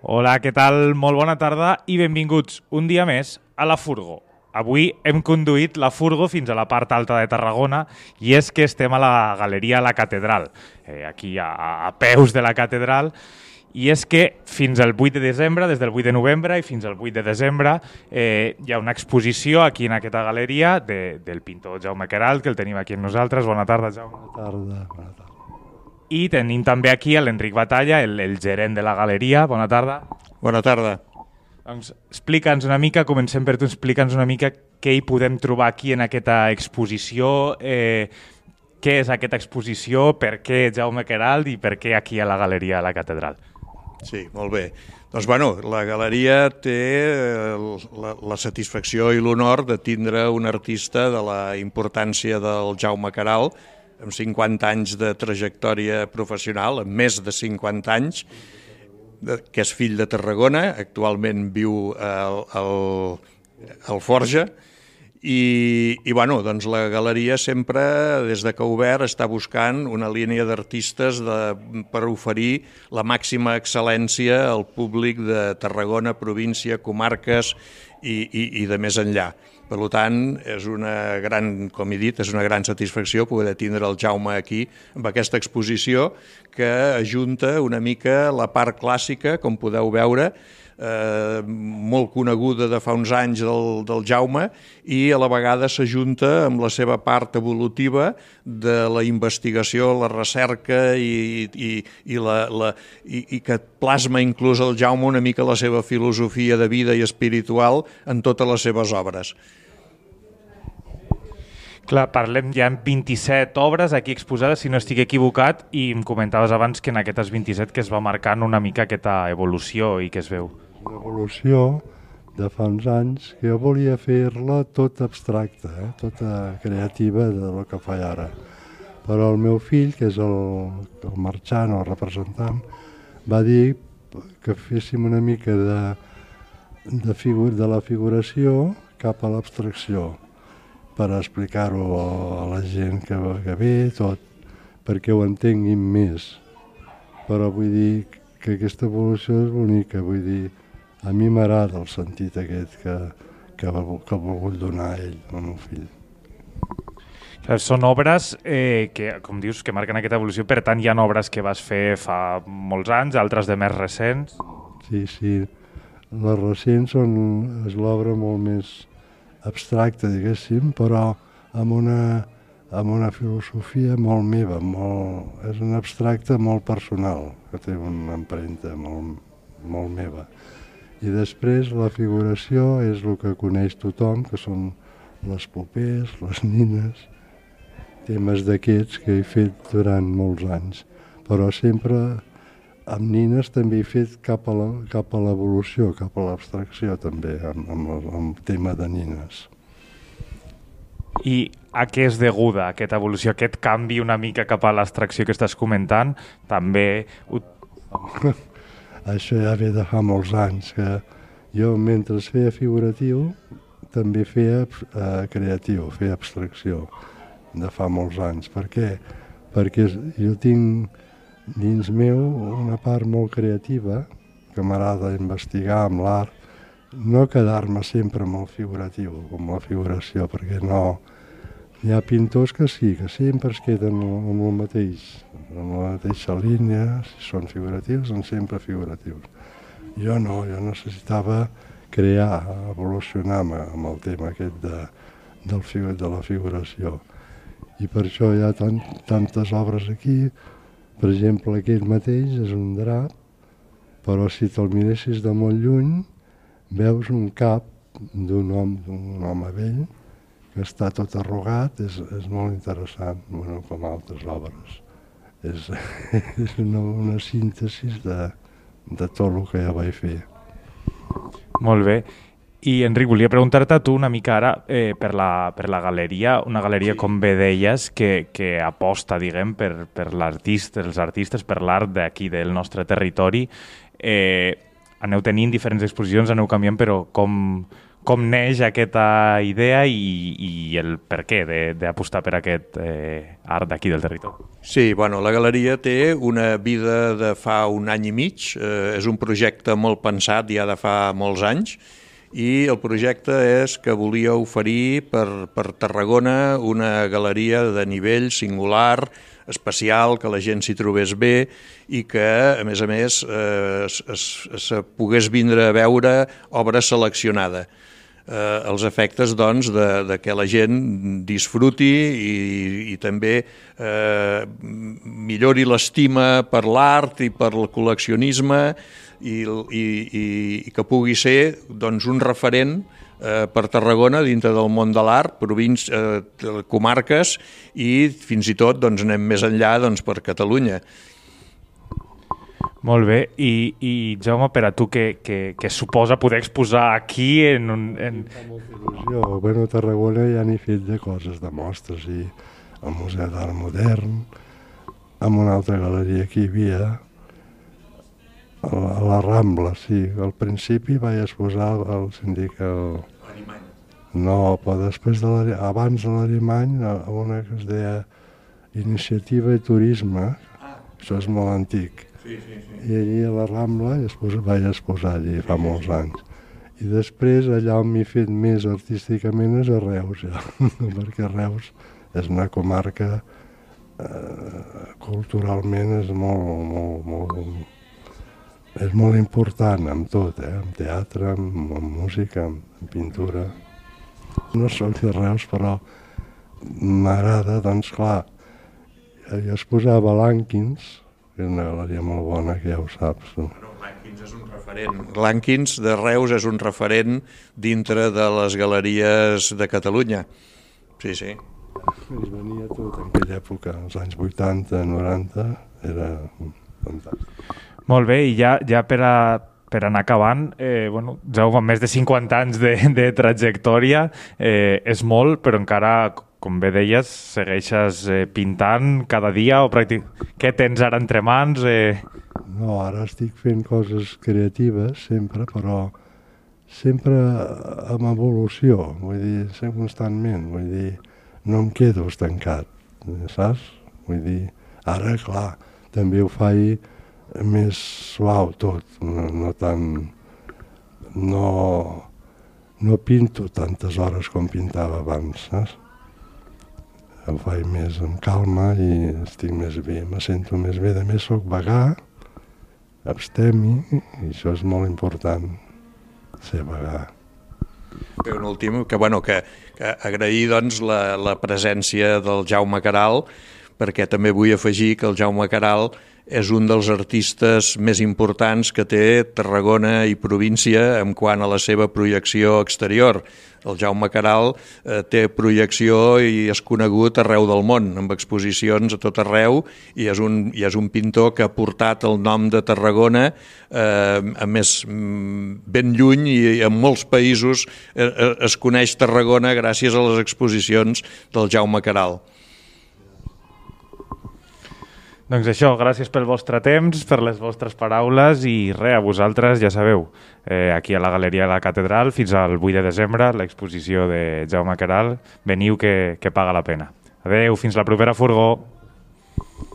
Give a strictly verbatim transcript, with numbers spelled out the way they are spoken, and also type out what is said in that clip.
Hola, què tal? Molt bona tarda i benvinguts un dia més a La Furgo. Avui hem conduït la Furgo fins a la part alta de Tarragona i és que estem a la Galeria La Catedral, eh, aquí a, a peus de la catedral, i és que fins al vuit de desembre, des del vuit de novembre i fins al vuit de desembre, eh, hi ha una exposició aquí en aquesta galeria de, del pintor Jaume Queralt, que el tenim aquí amb nosaltres. Bona tarda, Jaume. Bona tarda, bona tarda. I tenim també aquí l'Enric Batalla, el, el gerent de la galeria. Bona tarda. Bona tarda. Doncs explica'ns una mica, comencem per tu, explica'ns una mica què hi podem trobar aquí en aquesta exposició, eh, què és aquesta exposició, per què Jaume Queralt i per què aquí a la Galeria de la Catedral. Sí, molt bé. Doncs, bueno, la galeria té la, la satisfacció i l'honor de tindre un artista de la importància del Jaume Queralt, amb cinquanta anys de trajectòria professional, amb més de cinquanta anys, que és fill de Tarragona, actualment viu al, al, al Forja, i, i bueno, doncs la galeria sempre, des de que ha obert, està buscant una línia d'artistes de, per oferir la màxima excel·lència al públic de Tarragona, província, comarques i, i, i de més enllà. Per tant, és una gran, com he dit, és una gran satisfacció poder tindre el Jaume aquí amb aquesta exposició que ajunta una mica la part clàssica, com podeu veure, eh, molt coneguda de fa uns anys del, del Jaume, i a la vegada s'ajunta amb la seva part evolutiva de la investigació, la recerca i, i, i, la, la, i, i que plasma inclús el Jaume una mica la seva filosofia de vida i espiritual en totes les seves obres. Clar, parlem, hi ha vint-i-set obres aquí exposades, si no estic equivocat, i em comentaves abans que en aquestes vint-i-set que es va marcant una mica aquesta evolució i que es veu. Una evolució de fa uns anys que jo volia fer-la tot abstracta, eh? Tota creativa de lo que faig ara. Però el meu fill, que és el, el marxant, el representant, va dir que féssim una mica de, de, figur, de la figuració cap a l'abstracció, per explicar-ho a la gent que, que ve, tot, perquè ho entenguin més. Però vull dir que aquesta evolució és bonica, vull dir, a mi m'agrada el sentit aquest que, que, que ha volgut donar ell, el meu fill. Són obres eh, que, com dius, que marquen aquesta evolució, per tant hi ha obres que vas fer fa molts anys, altres de més recents. Sí, sí, les recents són, és l'obra molt més abstracta, diguéssim, però amb una, amb una filosofia molt meva, molt, és un abstracte molt personal, que té una empremta molt, molt meva. I després la figuració és el que coneix tothom, que són les popers, les nines, temes d'aquests que he fet durant molts anys, però sempre amb nines també he fet cap a la, cap a l'evolució, cap a l'abstracció també, amb, amb, el, amb el tema de nines. I a què és deguda aquesta evolució, aquest canvi una mica cap a l'abstracció que estàs comentant? També... Això ja ve de fa molts anys, que jo mentre feia figuratiu també feia eh, creatiu, feia abstracció de fa molts anys. Per què? Perquè jo tinc dins meu una part molt creativa que m'agrada investigar amb l'art, no quedar-me sempre amb el figuratiu, amb la figuració, perquè no... Hi ha pintors que sí, que sempre es queden amb el mateix, amb la mateixa línia, si són figuratius, són sempre figuratius. Jo no, jo necessitava crear, evolucionar amb el tema aquest de, del, de la figuració. I per això hi ha tant, tantes obres aquí. Per exemple, aquest mateix és un drap, però si te'l miressis de molt lluny, veus un cap d'un home, d'un home vell, que està tot arrugat, és, és molt interessant, bueno, com altres obres. És, és una, una síntesi de, de tot el que ja vaig fer. Molt bé. I, Enric, volia preguntar-te a tu una mica ara eh, per, la, per la galeria, una galeria, sí, com bé deies, que, que aposta, diguem, per, per l'artista, els artistes, per l'art d'aquí, del nostre territori. Eh, aneu tenint diferents exposicions, aneu canviant, però com, com neix aquesta idea i, i el per què d'apostar per aquest eh, art d'aquí del territori. Sí, bueno, la galeria té una vida de fa un any i mig, eh, és un projecte molt pensat ja de fa molts anys, i el projecte és que volia oferir per, per Tarragona una galeria de nivell singular, especial, que la gent s'hi trobés bé i que, a més a més, eh, es, es, es pogués vindre a veure obra seleccionada. Eh, els efectes doncs, de, de que la gent disfruti i, i també eh, millori l'estima per l'art i per el col·leccionisme i, i, i, i que pugui ser doncs, un referent eh, per Tarragona dintre del món de l'art, provins, eh, comarques i fins i tot doncs, anem més enllà doncs, per Catalunya. Molt bé, i, i Jaume, per a tu, què, què, què suposa poder exposar aquí en un... En... Fa molta il·lusió. Bueno, a Tarragona ja n'he fet de coses, de mostres, i al Museu d'Art Modern, amb una altra galeria que hi havia, a la Rambla, sí. Al principi vaig exposar al sindicat... L'Arimany. No, però després de l'Arimany, abans de l'Arimany, una que es deia Iniciativa i Turisme, ah. Això és molt antic. Sí, sí, sí. I allí a la Rambla vaig exposar allí fa molts anys. I després allà on m'he fet més artísticament és a Reus, ja. Perquè Reus és una comarca eh, culturalment és molt, molt, molt, és molt important amb tot, eh? Amb teatre, amb, amb música, amb pintura. No soc de Reus, però m'agrada, doncs clar, jo exposava l'Ànquins, que és una galeria molt bona, que ja ho saps. No? L'Ànquins és un referent. L'Ànquins de Reus és un referent dintre de les galeries de Catalunya. Sí, sí. I venia tot en aquella època, als anys vuitanta, noranta, era fantàstic. Molt bé, i ja, ja per, a, per anar acabant, eh, bueno, Jaume, amb més de cinquanta anys de, de trajectòria, eh, és molt, però encara... Com bé deies, segueixes eh, pintant cada dia o pràctic... Què tens ara entre mans? Eh... No, ara estic fent coses creatives sempre, però sempre amb evolució, vull dir, sempre constantment, vull dir, no em quedo estancat, saps? Vull dir, ara, clar, també ho faig més suau tot, no, no tan... No, no pinto tantes hores com pintava abans, saps? Ho faig més amb calma i estic més bé, me sento més bé. A més, soc vegà, abstemi, i això és molt important, ser vegà. Bé, un últim, que, bueno, que, que agrair doncs, la, la presència del Jaume Queralt, perquè també vull afegir que el Jaume Queralt és un dels artistes més importants que té Tarragona i província en quant a la seva projecció exterior. El Jaume Queralt eh, té projecció i és conegut arreu del món, amb exposicions a tot arreu, i és un, i és un pintor que ha portat el nom de Tarragona eh, a més ben lluny, i en molts països eh, es coneix Tarragona gràcies a les exposicions del Jaume Queralt. Doncs això, gràcies pel vostre temps, per les vostres paraules i res, a vosaltres, ja sabeu, eh, aquí a la Galeria de la Catedral fins al vuit de desembre, l'exposició de Jaume Queralt. Veniu que, que paga la pena. Adeu, fins la propera furgó.